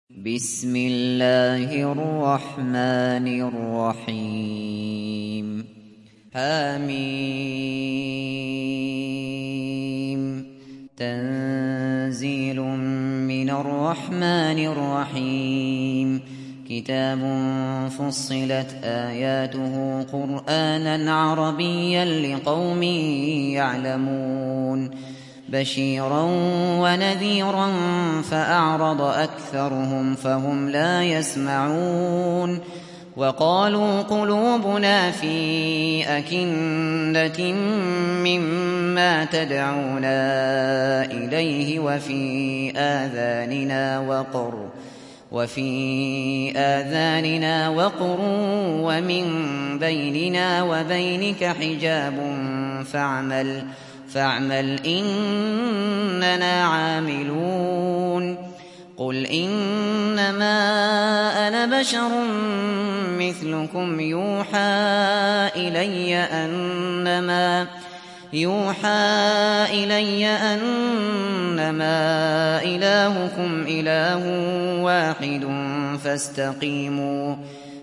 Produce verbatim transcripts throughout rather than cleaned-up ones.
بسم الله الرحمن الرحيم حميم تنزيل من الرحمن الرحيم كتاب فصلت آياته قرآنا عربيا لقوم يعلمون بشيرا ونذيرا فأعرض أكثرهم فهم لا يسمعون وقالوا قلوبنا في أكنة مما تدعونا إليه وفي آذاننا وقر وفي آذاننا وقر ومن بيننا وبينك حجاب فاعمل فاعمل إننا عاملون قل إنما أنا بشر مثلكم يوحى إلي أنما يوحى إلي أنما إلهكم إله واحد فاستقيموا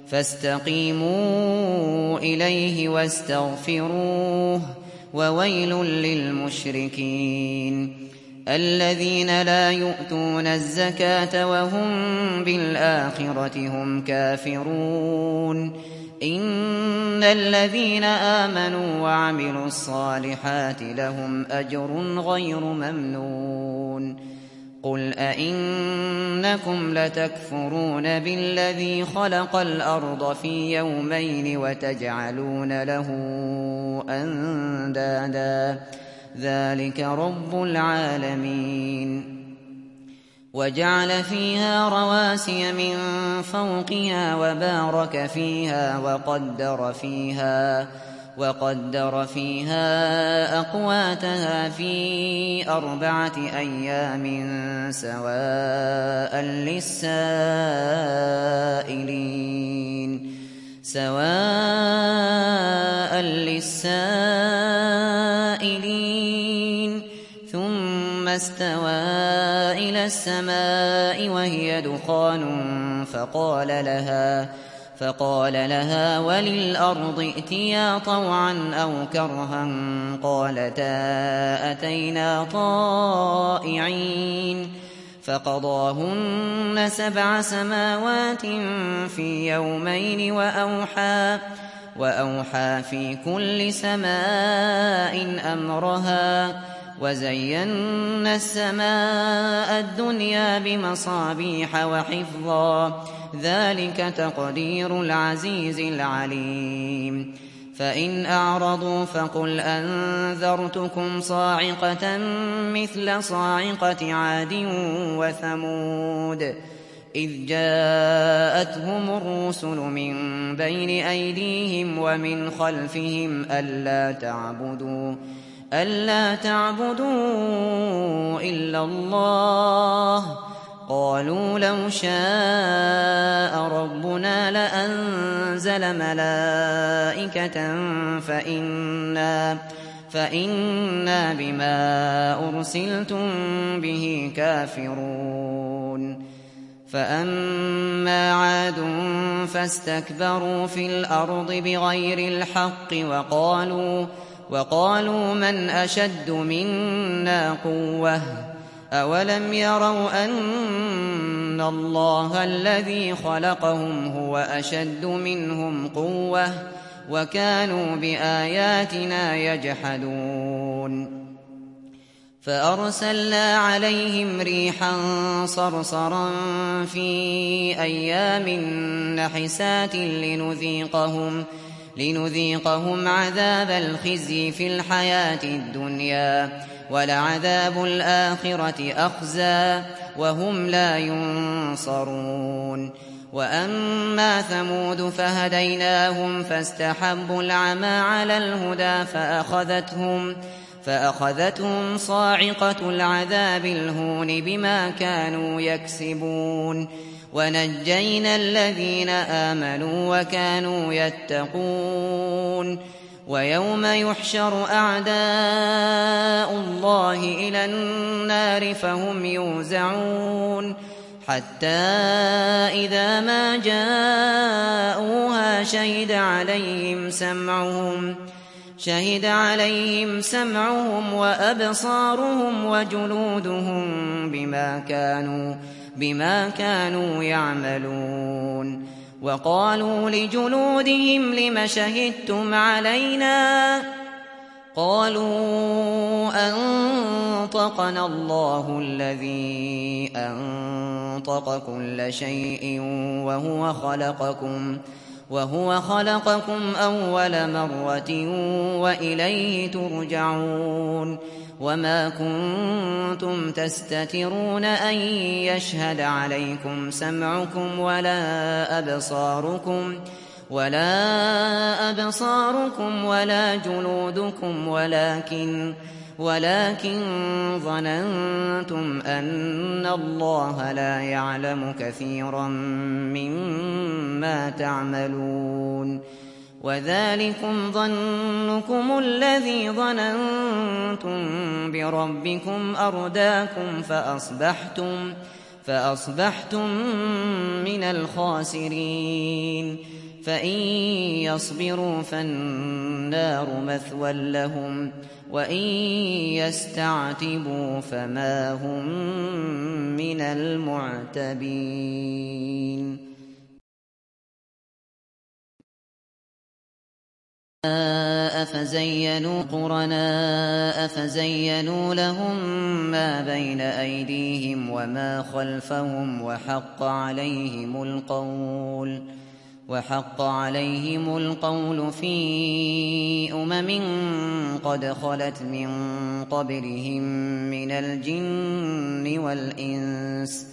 فاستقيموا إليه واستغفروه وويل للمشركين الذين لا يؤتون الزكاة وهم بالآخرة هم كافرون إن الذين آمنوا وعملوا الصالحات لهم أجر غير ممنون قل أئنكم لتكفرون بالذي خلق الأرض في يومين وتجعلون له أندادا ذلك رب العالمين وجعل فيها رواسي من فوقها وبارك فيها وقدر فيها وقدر فيها أقواتها في أربعة أيام سواء للسائلين سواء للسائلين ثم استوى إلى السماء وهي دخان فقال لها فقال لها وللأرض ائتيا طوعا أو كرها قالتا أتينا طائعين فقضاهن سبع سماوات في يومين وأوحى وأوحى في كل سماء أمرها وزينا السماء الدنيا بمصابيح وحفظا ذلك تقدير العزيز العليم فإن أعرضوا فقل أنذرتكم صاعقة مثل صاعقة عاد وثمود إذ جاءتهم الرسل من بين أيديهم ومن خلفهم ألا تعبدوا ألا تعبدوا إلا الله قالوا لو شاء ربنا لأنزل ملائكة فإنا فإنا بما أرسلتم به كافرون فأما عاد فاستكبروا في الأرض بغير الحق وقالوا وقالوا من أشد منا قوة أولم يروا أن الله الذي خلقهم هو أشد منهم قوة وكانوا بآياتنا يجحدون فأرسلنا عليهم ريحا صرصرا في أيام نحسات لنذيقهم لنذيقهم عذاب الخزي في الحياة الدنيا ولعذاب الآخرة أخزى وهم لا ينصرون وأما ثمود فهديناهم فاستحبوا العمى على الهدى فأخذتهم فأخذتهم صاعقة العذاب الهون بما كانوا يكسبون ونجينا الذين آمنوا وكانوا يتقون ويوم يحشر أعداء الله إلى النار فهم يوزعون حتى إذا ما جاءوها شهد عليهم سمعهم شهد عليهم سمعهم وأبصارهم وجلودهم بما كانوا بما كانوا يعملون. وقالوا لجلودهم لم شهدتم علينا قالوا أنطقنا الله الذي أنطق كل شيء وهو خلقكم وهو خلقكم أول مرة وإليه ترجعون. وما كنتم تستترون أن يشهد عليكم سمعكم ولا أبصاركم ولا أبصاركم ولا جلودكم ولكن ولكن ظننتم أن الله لا يعلم كثيرا مما تعملون. وذلكم ظنكم الذي ظننتم بربكم أرداكم فأصبحتم فأصبحتم من الخاسرين. فإن يصبروا فالنار مثوى لهم وإن يستعتبوا فما هم من المعتبين. أفزينوا قرناء فزينوا لهم ما بين أيديهم وما خلفهم وحق عليهم القول وحق عليهم القول في أمم قد خلت من قبلهم من الجن والإنس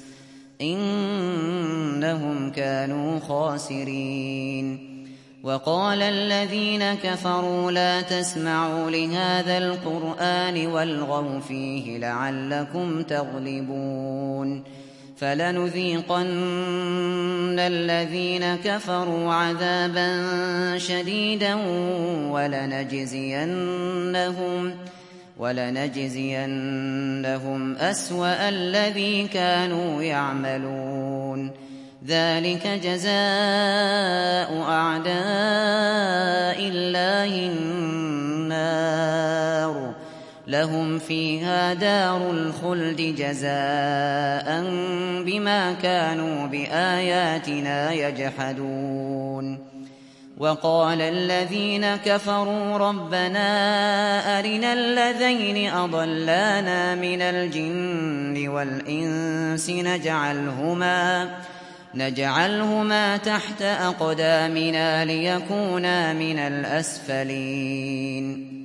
إنهم كانوا خاسرين. وقال الذين كفروا لا تسمعوا لهذا القرآن والغوا فيه لعلكم تغلبون. فلنذيقن الذين كفروا عذابا شديدا ولنجزينهم ولنجزينهم أسوأ الذي كانوا يعملون. ذلك جزاء أعداء الله النار لهم فيها دار الخلد جزاء بما كانوا بآياتنا يجحدون. وقال الذين كفروا ربنا أرنا الذين أضلانا من الجن والإنس نجعلهما نجعلهما تحت أقدامنا ليكونا من الأسفلين.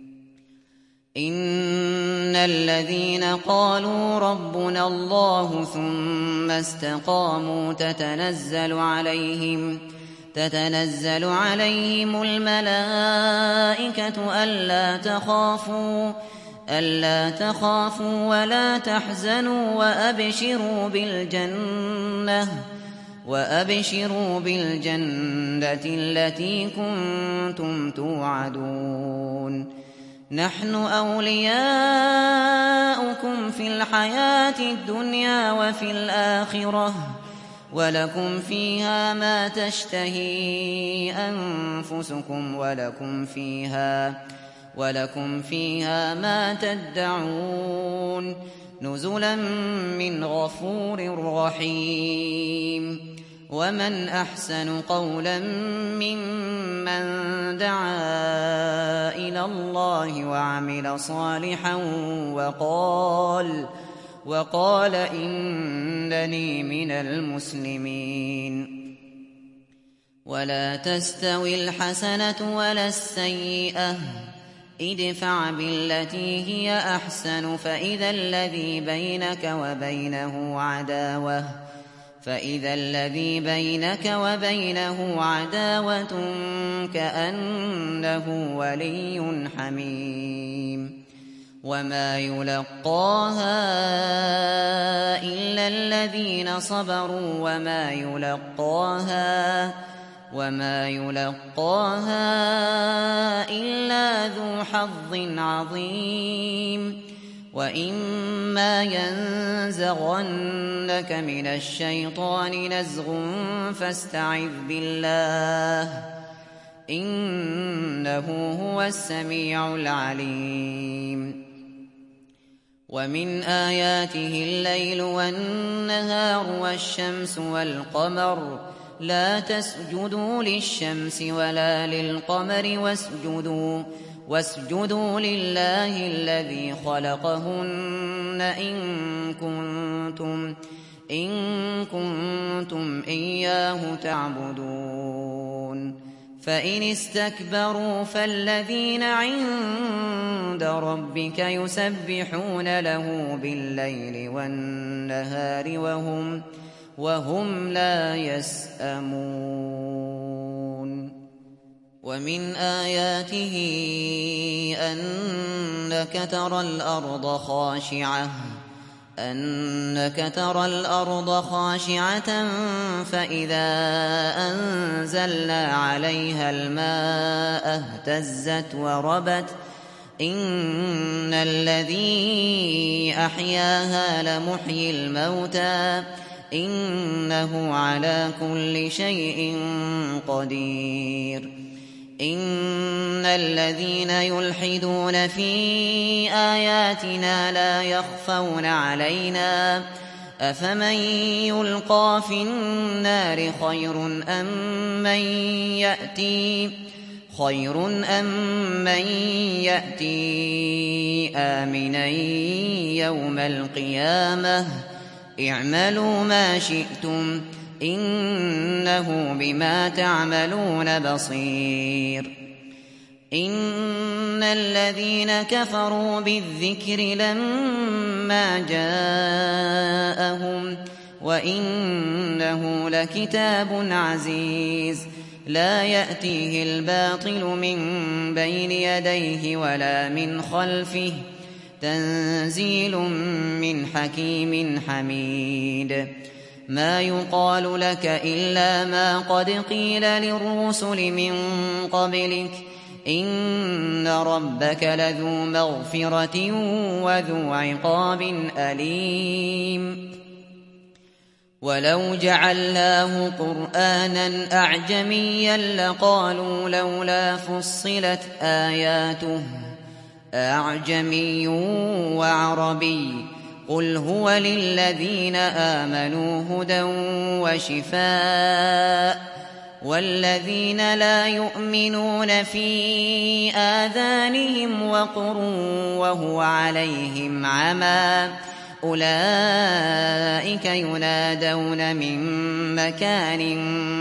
إن الذين قالوا ربنا الله ثم استقاموا تتنزل عليهم تتنزل عليهم الملائكة ألا تخافوا ألا تخافوا ولا تحزنوا وأبشروا بالجنة وأبشروا بالجنة التي كنتم توعدون. نحن أولياؤكم في الحياة الدنيا وفي الآخرة ولكم فيها ما تشتهي أنفسكم ولكم فيها ولكم فيها ما تدعون نزلا من غفور رحيم. ومن أحسن قولا ممن دعا إلى الله وعمل صالحا وقال وقال إنني من المسلمين. ولا تستوي الحسنة ولا السيئة ادفع بالتي هي أحسن فإذا الذي بينك وبينه عداوة فإذا الذي بينك وبينه عداوة كأنه ولي حميم. وما يلقاها إلا الذين صبروا وما يلقاها وما يلقاها إلا ذو حظ عظيم. وإما ينزغنك من الشيطان نزغ فاستعذ بالله إنه هو السميع العليم ومن آياته الليل والنهار والشمس والقمر لا تسجدوا للشمس ولا للقمر واسجدوا واسجدوا لله الذي خلقهن إن كنتم إن كنتم إياه تعبدون فإن استكبروا فالذين عند ربك يسبحون له بالليل والنهار وهم وهم لا يسأمون ومن آياته أنك ترى الأرض خاشعة أنك ترى الأرض خاشعة فإذا أنزلنا عليها الماء اهتزت وربت إن الذي أحياها لمحيي الموتى إنه على كل شيء قدير إن الذين يلحدون في آياتنا لا يخفون علينا أفمن يلقى في النار خير أم من يأتي خير أم من يأتي آمنا يوم القيامة اعملوا ما شئتم إنه بما تعملون بصير إن الذين كفروا بالذكر لما جاءهم وإنه لكتاب عزيز لا يأتيه الباطل من بين يديه ولا من خلفه تنزيل من حكيم حميد ما يقال لك إلا ما قد قيل للرسل من قبلك إن ربك لذو مغفرة وذو عقاب أليم ولو جعلناه قرآنا أعجميا لقالوا لولا فصلت آياته أعجمي وعربي قل هو للذين آمنوا هدى وشفاء والذين لا يؤمنون في آذانهم وقر وهو عليهم عمى أولئك ينادون من مكان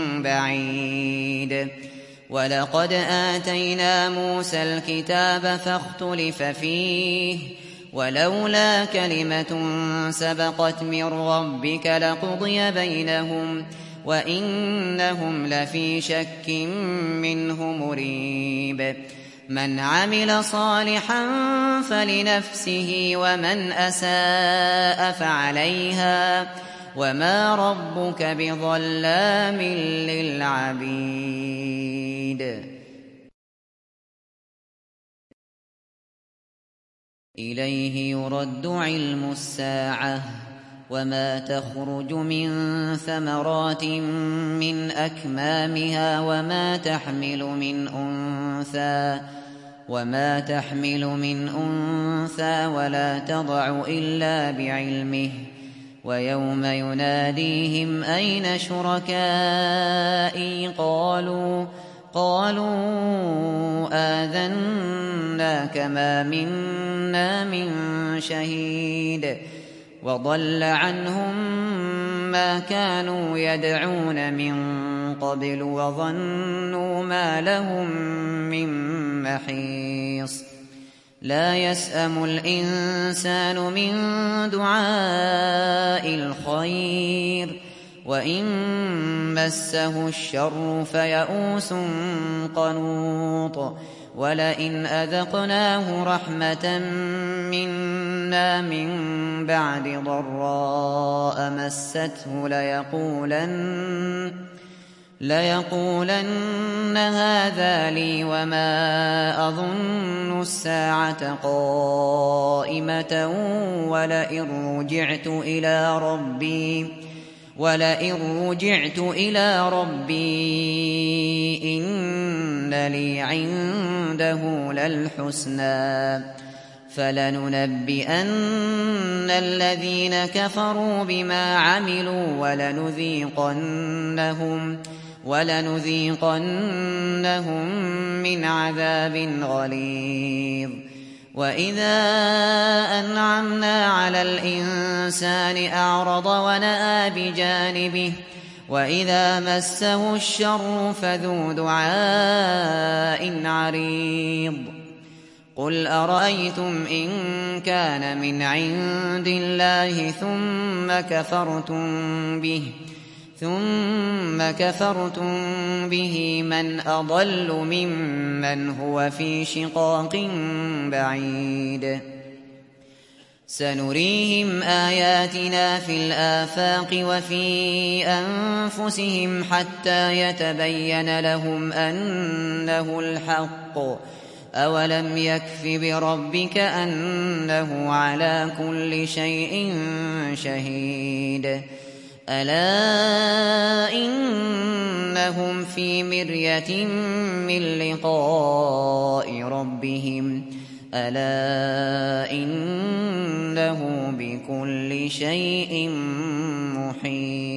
بعيد ولقد آتينا موسى الكتاب فاختلف فيه ولولا كلمة سبقت من ربك لقضي بينهم وإنهم لفي شك منه مريب من عمل صالحا فلنفسه ومن أساء فعليها وما ربك بظلام للعبيد إليه يرد علم الساعة وما تخرج من ثمرات من أكمامها وما تحمل من أنثى وما تحمل من أنثى ولا تضع إلا بعلمه ويوم يناديهم أين شركائي قالوا قالوا آذناك ما منا من شهيد وضل عنهم ما كانوا يدعون من قبل وظنوا ما لهم من محيص لا يسأم الإنسان من دعاء الخير وإن مسه الشر فيئوس قنوط ولئن أذقناه رحمة منا من بعد ضراء مسته ليقولن ليقولن هذا لي وما أظن الساعة قائمة ولئن رجعت إلى ربي ولئن رجعت إلى ربي إن لي عنده للحسنى فلننبئن الذين كفروا بما عملوا ولنذيقنهم ولنذيقنهم من عذاب غليظ وإذا أنعمنا على الإنسان أعرض ونأى بجانبه وإذا مسه الشر فذو دعاء عريض قل أرأيتم إن كان من عند الله ثم كفرتم به ثم كفرتم به من أضل ممن هو في شقاق بعيد سنريهم آياتنا في الآفاق وفي أنفسهم حتى يتبين لهم أنه الحق أولم يكف بربك أنه على كل شيء شهيد ألا إنهم في مرية من لقاء ربهم ألا إنه بكل شيء محيط